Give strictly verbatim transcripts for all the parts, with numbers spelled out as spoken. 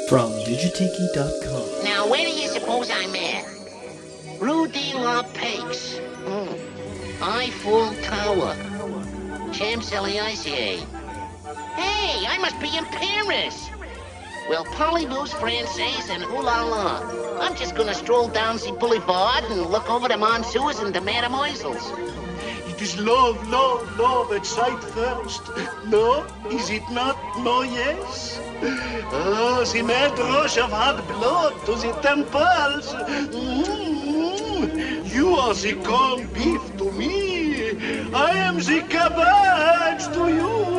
from digitiki dot com. Now, where do you suppose I'm at? Rue de la Paix. Mm. Eiffel Tower. Champs-Élysées. Hey, I must be in Paris. Well, Parlez-vous Français and ooh la la. I'm just gonna stroll down the boulevard and look over the Monceaux and the Mademoiselles. It is love, love, love at sight first. No, is it not? No, yes? Oh, the mad rush of hot blood to the temples. Mm-hmm. You are the corned beef to me. I am the cabbage to you.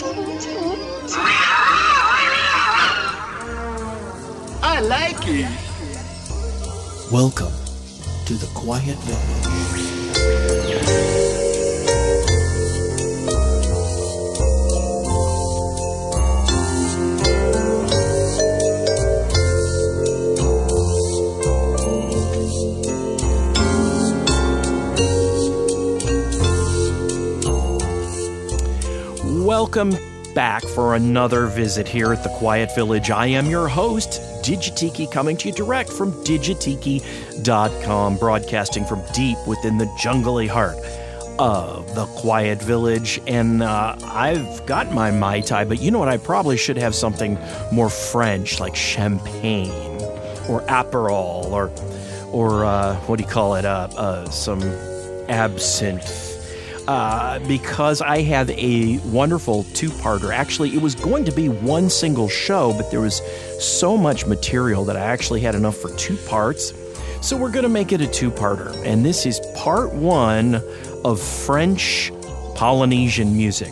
I like it. Welcome to the Quiet Village. Welcome back for another visit here at the Quiet Village. I am your host, Digitiki, coming to you direct from digitiki dot com, broadcasting from deep within the jungly heart of the Quiet Village. And uh, I've got my Mai Tai, but you know what? I probably should have something more French, like champagne or Aperol or, or uh, what do you call it, uh, uh, some absinthe. Uh, because I have a wonderful two-parter. Actually, it was going to be one single show, but there was so much material that I actually had enough for two parts. So we're going to make it a two-parter. And this is part one of French Polynesian music.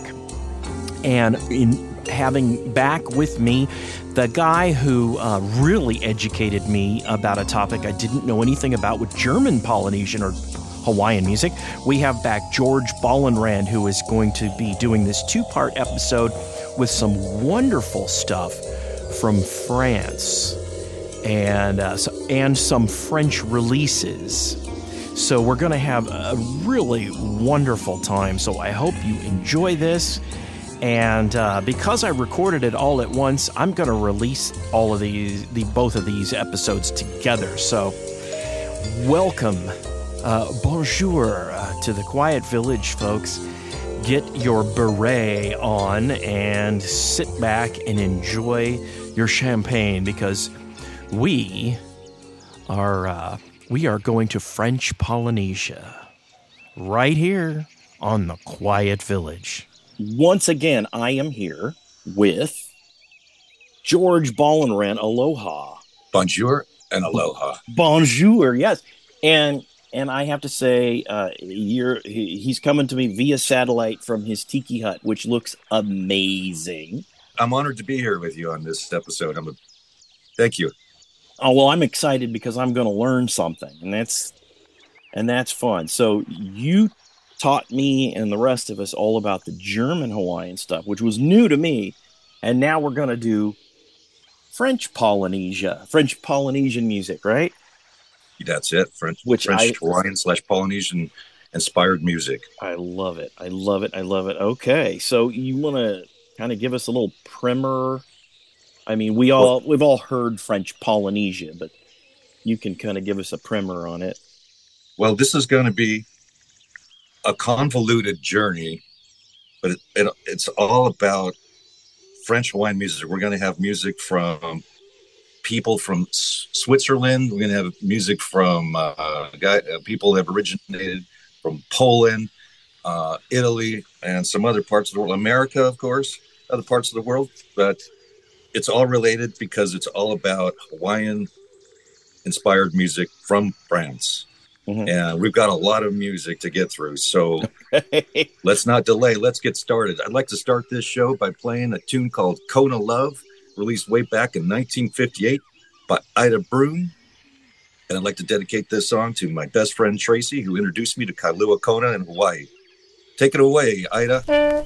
And in having back with me the guy who uh, really educated me about a topic I didn't know anything about with German Polynesian or Hawaiian music, we have back George Ballenrand, who is going to be doing this two-part episode with some wonderful stuff from France and uh, so, and some French releases. So we're going to have a really wonderful time. So I hope you enjoy this. And uh, because I recorded it all at once, I'm going to release all of these, the both of these episodes together. So welcome. Uh, bonjour uh, to the Quiet Village, folks. Get your beret on and sit back and enjoy your champagne because we are uh, we are going to French Polynesia right here on the Quiet Village. Once again, I am here with George Ballenrand. Aloha. Bonjour and aloha. Bonjour, yes. And And I have to say, uh, you're, he, he's coming to me via satellite from his tiki hut, which looks amazing. I'm honored to be here with you on this episode. I'm a, thank you. Oh, well, I'm excited because I'm going to learn something, and that's and that's fun. So you taught me and the rest of us all about the German Hawaiian stuff, which was new to me, and now we're going to do French Polynesia, French Polynesian music, right? That's it. French, Which French I, Hawaiian slash Polynesian inspired music. I love it. I love it. I love it. Okay. So you want to kind of give us a little primer? I mean, we all, well, we've all heard French Polynesia, but you can kind of give us a primer on it. Well, this is going to be a convoluted journey, but it, it, it's all about French Hawaiian music. We're going to have music from people from Switzerland. We're going to have music from uh, guy, uh, people that have originated from Poland, uh, Italy, and some other parts of the world. America, of course, other parts of the world. But it's all related because it's all about Hawaiian-inspired music from France. Mm-hmm. And we've got a lot of music to get through. So let's not delay. Let's get started. I'd like to start this show by playing a tune called Kona Love, released way back in nineteen fifty-eight by Ida Brune. And I'd like to dedicate this song to my best friend Tracy, who introduced me to Kailua Kona in Hawaii. Take it away, Ida.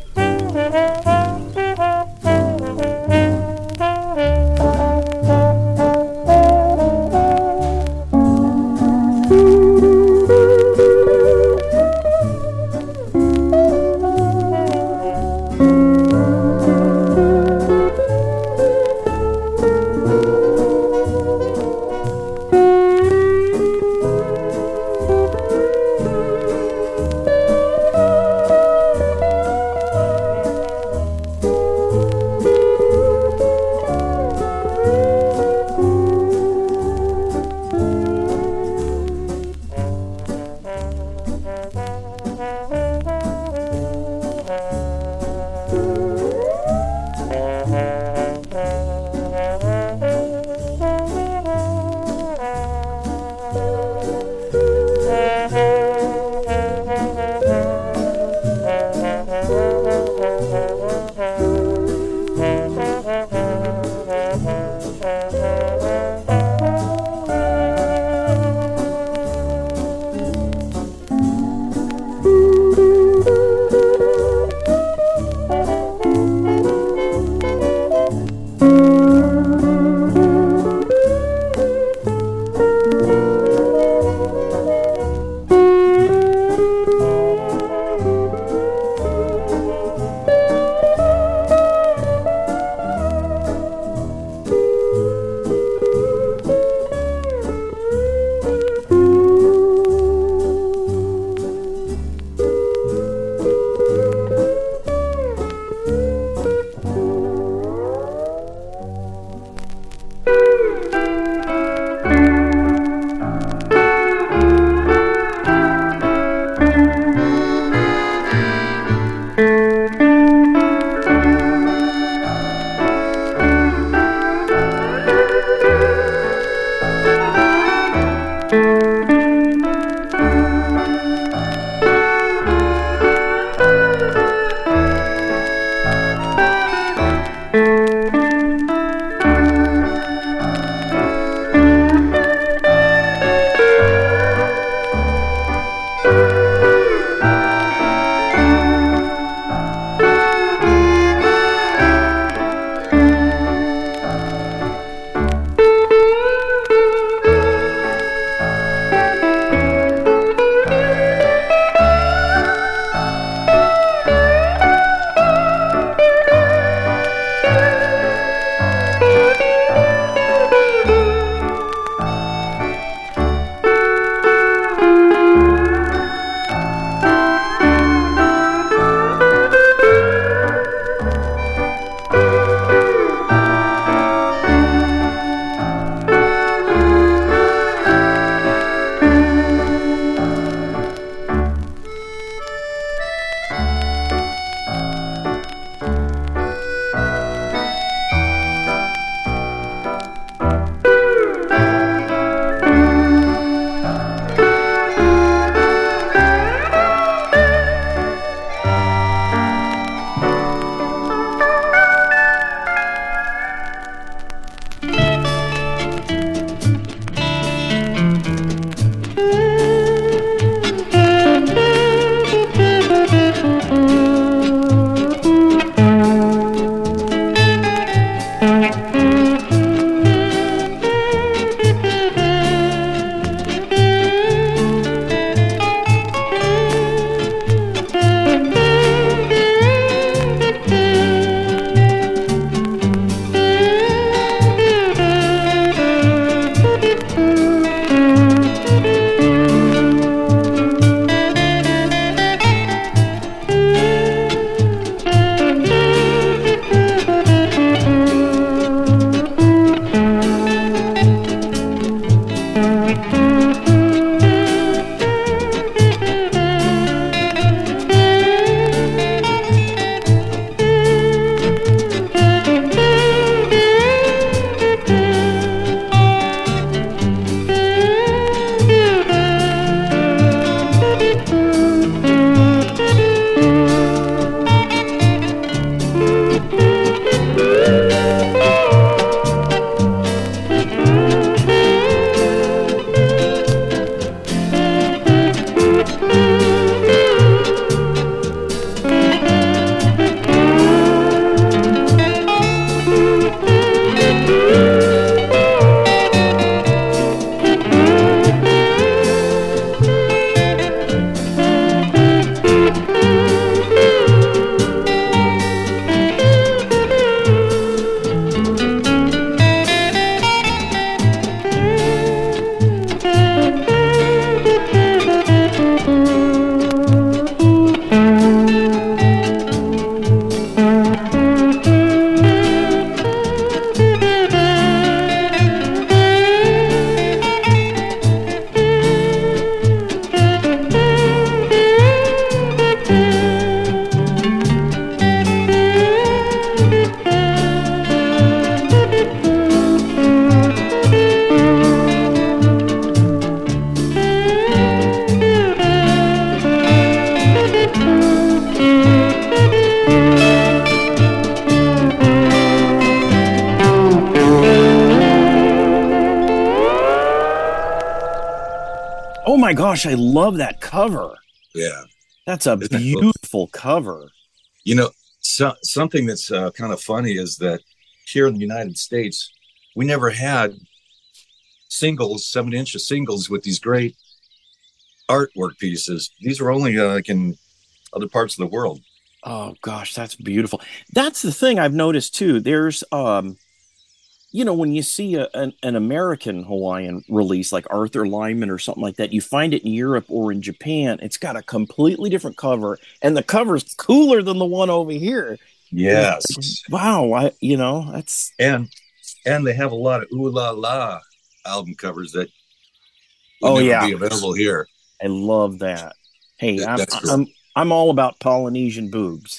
my gosh, I love that cover. Yeah. That's a Isn't that cool? beautiful cover. You know, so, something that's uh, kind of funny is that here in the United States, we never had singles, seven inch singles with these great artwork pieces. These were only uh, like in other parts of the world. Oh gosh, that's beautiful. That's the thing I've noticed too. There's, um, you know, when you see a, an, an American Hawaiian release like Arthur Lyman or something like that, you find it in Europe or in Japan. It's got a completely different cover, and the cover's cooler than the one over here. Yes. Wow. I, you know, that's and and they have a lot of ooh la la album covers that will oh never yeah be available here. I love that. Hey, That- I'm, that's cool. I'm I'm all about Polynesian boobs.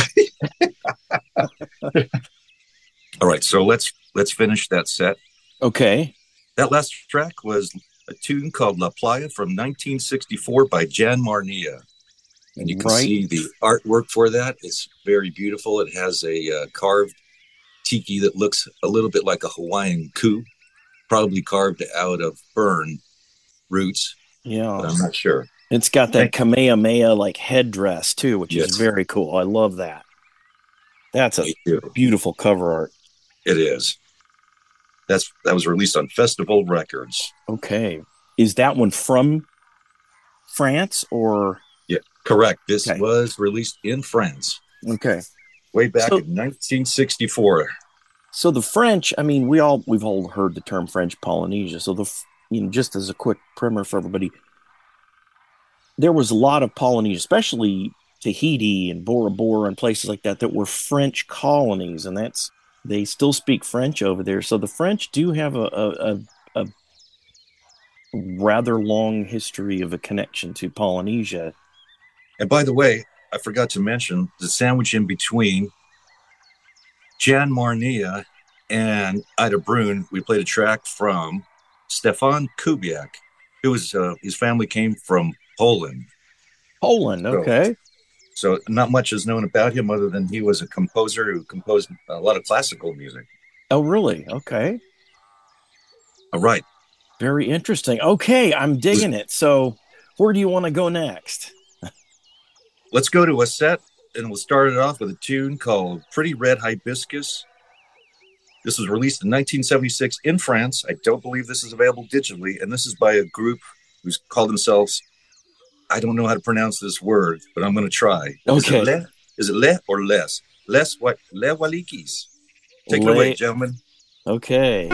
All right, so let's let's finish that set. Okay. That last track was a tune called La Playa from nineteen sixty-four by Jan Marnia. And you can Right. see the artwork for that. It's very beautiful. It has a uh, carved tiki that looks a little bit like a Hawaiian ku, probably carved out of fern roots, Yeah. but I'm not sure. It's got that Kamehameha like headdress too, which Yes. is very cool. I love that. That's a Me too. beautiful cover art. It is. That's that was released on Festival Records. Okay. Is that one from France or Yeah, correct. This Okay. was released in France okay. way back So- in nineteen sixty-four. So the French, I mean, we all we've all heard the term French Polynesia. So the f- you know, just as a quick primer for everybody, there was a lot of Polynesia, especially Tahiti and Bora Bora and places like that that were French colonies, and that's they still speak French over there. So the French do have a a, a, a rather long history of a connection to Polynesia. And by the way, I forgot to mention the sandwich in between Jan Marnia and Ida Brun. We played a track from Stefan Kubiak, who was uh, his family came from Poland. Poland, okay. So not much is known about him other than he was a composer who composed a lot of classical music. Oh, really? Okay. All right. Very interesting. Okay, I'm digging it. So where do you want to go next? Let's go to a set, and we'll start it off with a tune called Pretty Red Hibiscus. This was released in nineteen seventy-six in France. I don't believe this is available digitally, and this is by a group who's called themselves, I don't know how to pronounce this word, but I'm going to try. Okay. Is it le, is it le or les? Les what? Le Walikis. Take Le- it away, gentlemen. Okay.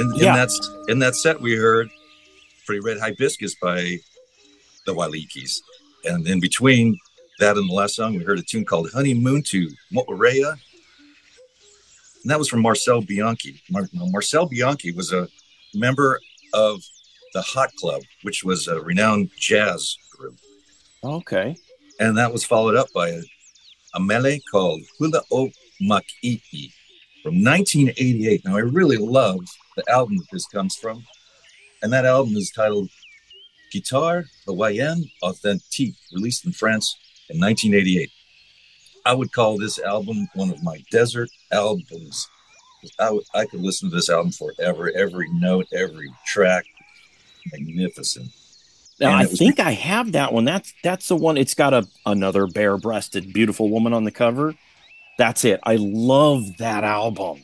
And Yeah. in that in that set, we heard Pretty Red Hibiscus by the Walikis. And in between that and the last song, we heard a tune called Honeymoon to Mo'orea. And that was from Marcel Bianchi. Mar- Marcel Bianchi was a member of the Hot Club, which was a renowned jazz group. Okay. And that was followed up by a, a mele called Hula O Maki'i from nineteen eighty-eight. Now, I really love the album that this comes from. And that album is titled Guitare Hawaïenne Authentique, released in France in nineteen eighty-eight. I would call this album one of my desert albums. I, w- I could listen to this album forever, every note, every track. Magnificent. Now, And I it was- think I have that one. That's that's the one. It's got a another bare-breasted, beautiful woman on the cover. That's it. I love that album.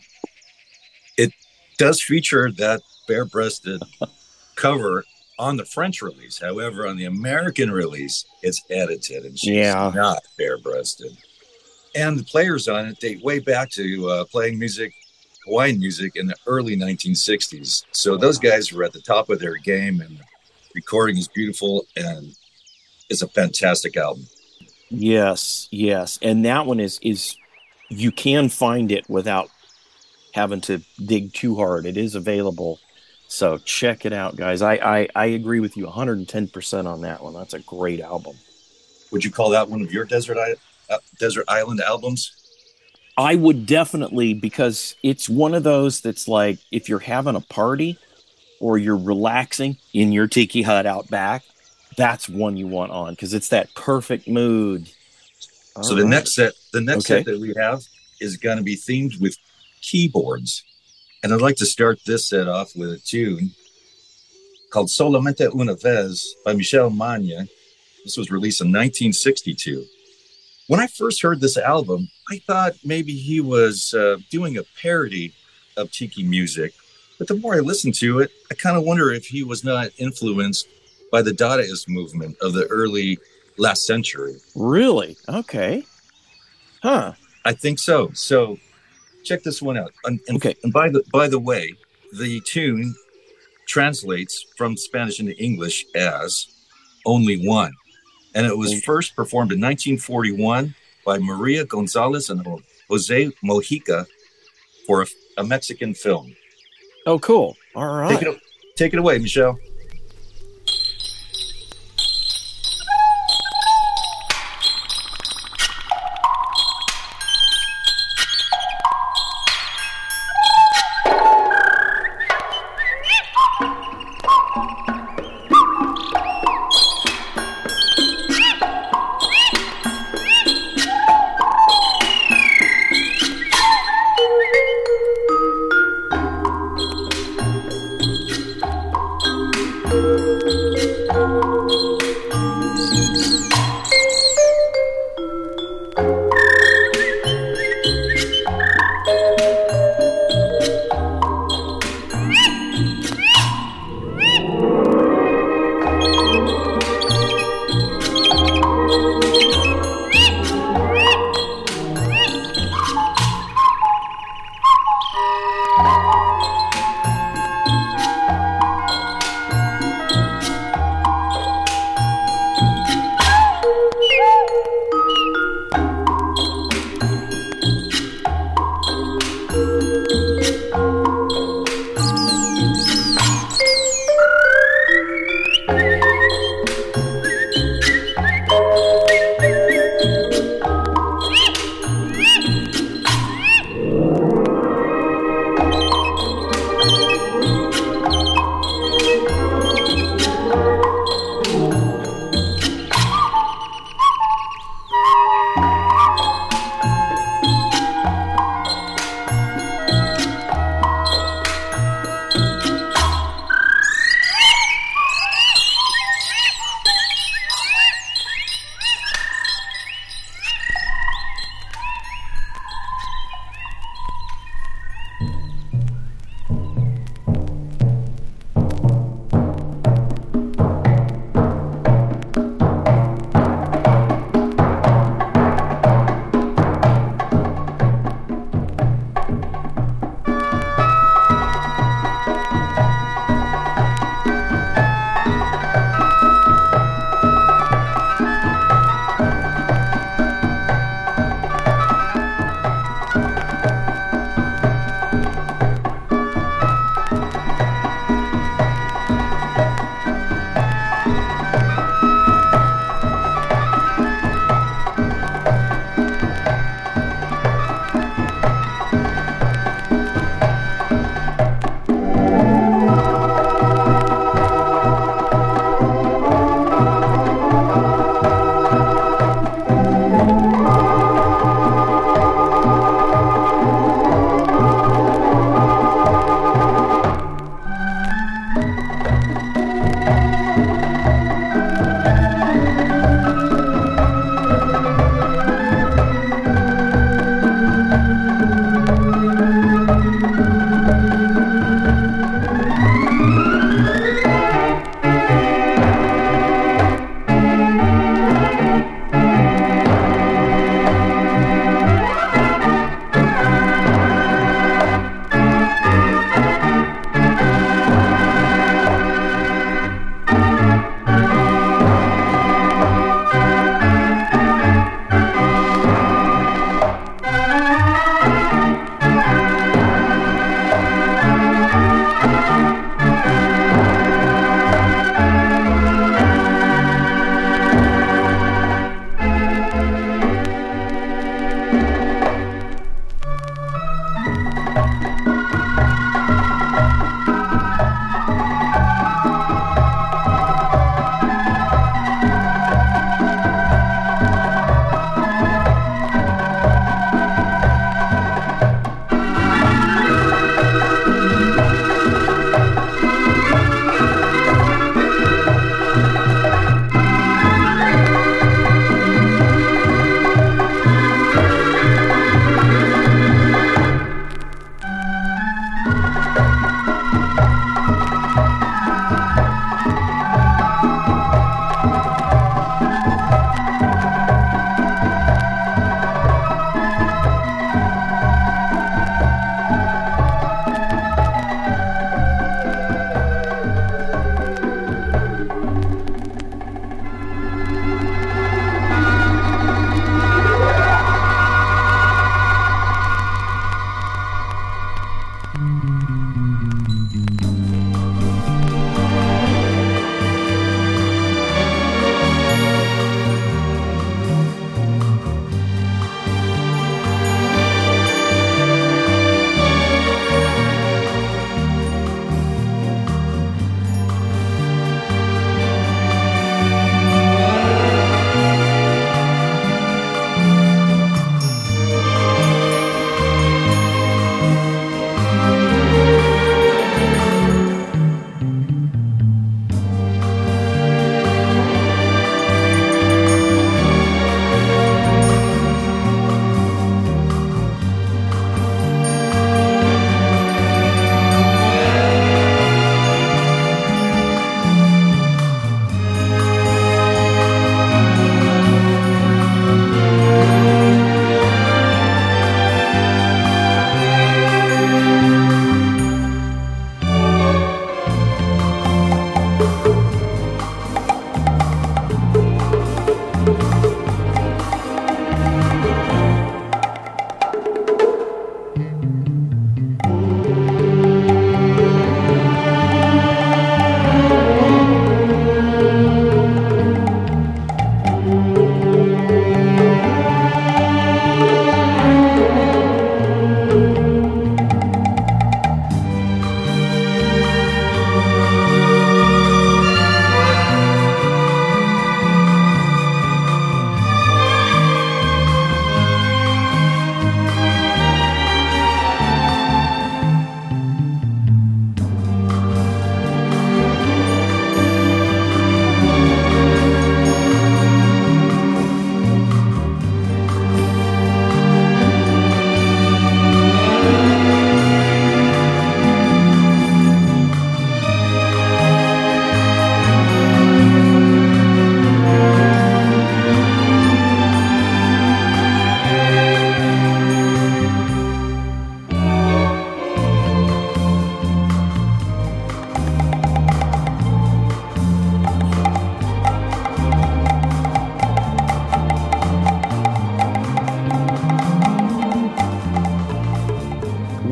Does feature that bare-breasted cover on the French release. However, on the American release, it's edited and she's Yeah. not bare-breasted. And the players on it date way back to uh, playing music, Hawaiian music, in the early nineteen sixties. So those guys were at the top of their game, and the recording is beautiful, and it's a fantastic album. Yes, yes, and that one is is you can find it without having to dig too hard. It is available, so check it out, guys. I I, I agree with you one hundred ten percent on that one. That's a great album. Would you call that one of your desert I- uh, desert island albums? I would definitely, because it's one of those that's like if you're having a party or you're relaxing in your tiki hut out back, that's one you want on because it's that perfect mood. So All the right. next set, the next Okay. set that we have is going to be themed with keyboards, and I'd like to start this set off with a tune called "Solamente una vez" by Michel Magna. This was released in nineteen sixty-two. When I first heard this album, I thought maybe he was uh, doing a parody of tiki music, but the more I listened to it, I kind of wonder if he was not influenced by the Dadaist movement of the early last century. Really? Okay. Huh. I think so. So check this one out. And, and, Okay. and by the by the way, the tune translates from Spanish into English as "Only One," and it was first performed in nineteen forty-one by Maria Gonzalez and Jose Mojica for a, a Mexican film. Oh, cool. All right. Take it, take it away, Michelle.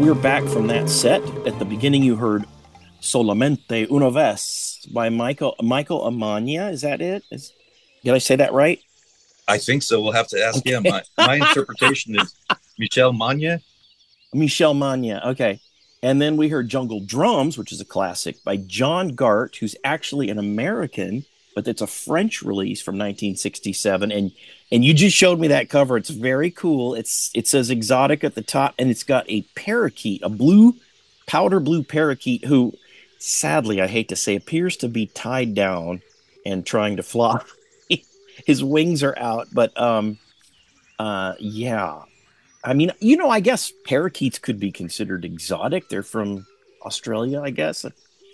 we're back from that set. At the beginning, you heard Solamente Una Vez by Michael Michael Amanya. Is that it? Is, did I say that right? I think so. We'll have to ask okay. him. My, my interpretation is Michel Mania. Michel Mania. Okay. And then we heard Jungle Drums, which is a classic, by John Gart, who's actually an American, but it's a French release from nineteen sixty-seven. And and you just showed me that cover. It's very cool. It's It says Exotic at the top, and it's got a parakeet, a blue, powder blue parakeet who, sadly, I hate to say, appears to be tied down and trying to fly. His wings are out, but um, uh, yeah. I mean, you know, I guess parakeets could be considered exotic. They're from Australia, I guess.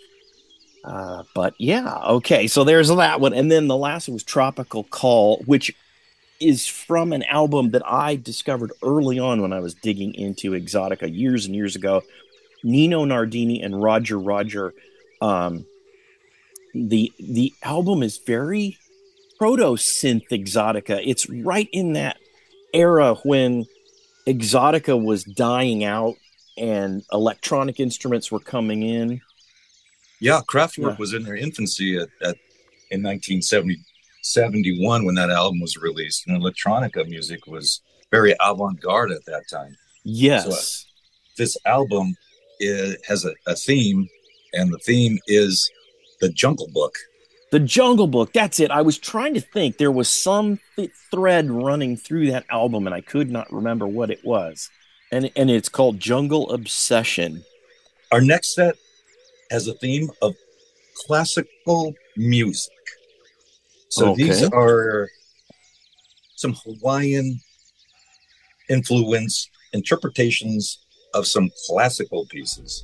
Uh, but yeah, okay. So there's that one. And then the last one was Tropical Call, which is from an album that I discovered early on when I was digging into Exotica years and years ago. Nino Nardini and Roger Roger. Um, the the album is very proto-synth Exotica. It's right in that era when Exotica was dying out and electronic instruments were coming in. Yeah, Kraftwerk Yeah. was in their infancy at, at in nineteen seventy-one when that album was released, and electronica music was very avant-garde at that time. Yes. So, uh, this album is, has a, a theme, and the theme is the Jungle Book. The Jungle Book, that's it. I was trying to think. There was some th- thread running through that album, and I could not remember what it was. And and it's called Jungle Obsession. Our next set has a theme of classical music. So Okay. these are some Hawaiian influence interpretations of some classical pieces.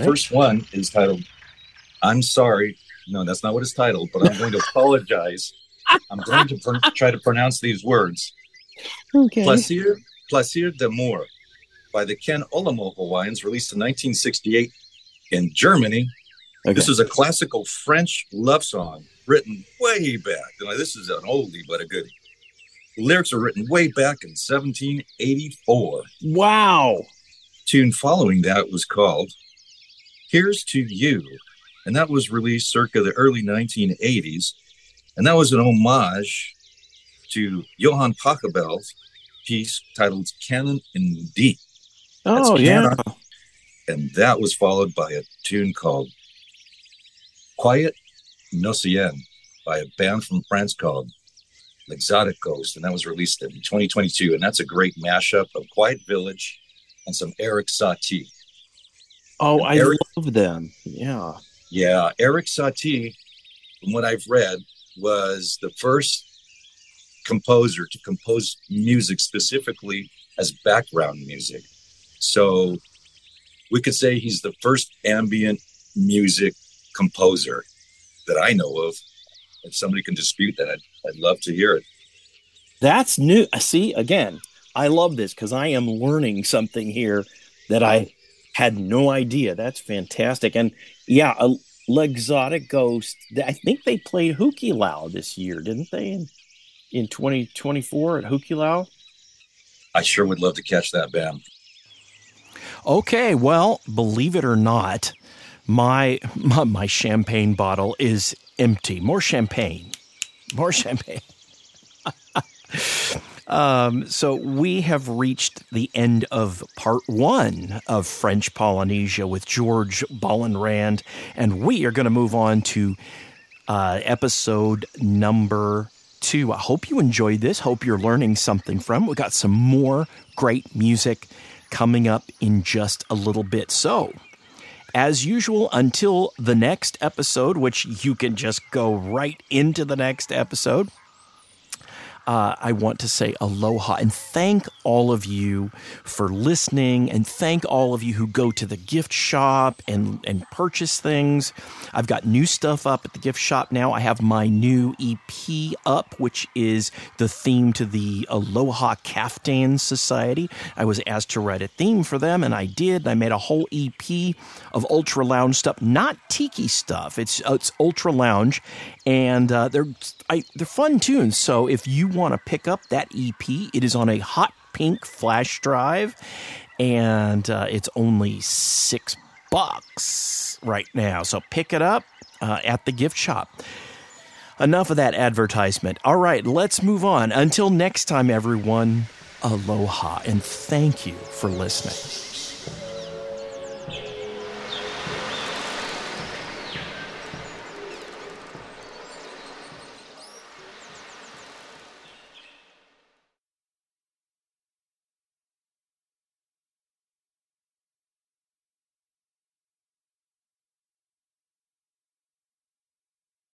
first one is titled, I'm sorry. No, that's not what it's titled, but I'm going to apologize. I'm going to pr- try to pronounce these words. Okay. Plaisir, Plaisir d'amour by the Ken Olamo Hawaiians, released in nineteen sixty-eight in Germany. Okay. This is a classical French love song written way back. Now, this is an oldie, but a goodie. The lyrics are written way back in seventeen eighty-four. Wow. Tune following that was called Here's to You, and that was released circa the early nineteen eighties, and that was an homage to Johann Pachelbel's piece titled Canon in D. Oh, That's yeah. Canon. And that was followed by a tune called Quiet Nocien by a band from France called L'Exotic Ghost, and that was released in twenty twenty-two, and that's a great mashup of Quiet Village and some Eric Satie. Oh, and I Eric, love them. Yeah. Yeah, Eric Satie, from what I've read, was the first composer to compose music specifically as background music. So we could say he's the first ambient music composer that I know of. If somebody can dispute that, I'd, I'd love to hear it. That's new. See, again, I love this because I am learning something here that I had no idea. That's fantastic. And yeah, a L'Exotic Ghost, I think they played Hukilau this year, didn't they? In, in twenty twenty-four at Hukilau? I sure would love to catch that band. Okay, well, believe it or not, my, my my champagne bottle is empty. More champagne. More champagne. um, so we have reached the end of part one of French Polynesia with George Bollenrand, and we are going to move on to uh, episode number two. I hope you enjoyed this. Hope you're learning something from it. We got some more great music coming up in just a little bit. So, as usual, until the next episode, which you can just go right into the next episode, uh, I want to say aloha and thank all of you for listening, and thank all of you who go to the gift shop and, and purchase things. I've got new stuff up at the gift shop now. I have my new E P up, which is the theme to the Aloha Caftan Society. I was asked to write a theme for them, and I did. I made a whole E P of ultra lounge stuff, not tiki stuff. It's it's ultra lounge, and uh, they're I, they're fun tunes. So if you want to pick up that E P, it is on a hot pink flash drive, and uh, it's only six bucks right now. So pick it up uh, at the gift shop. Enough of that advertisement. All right, let's move on. Until next time, everyone, aloha, and thank you for listening.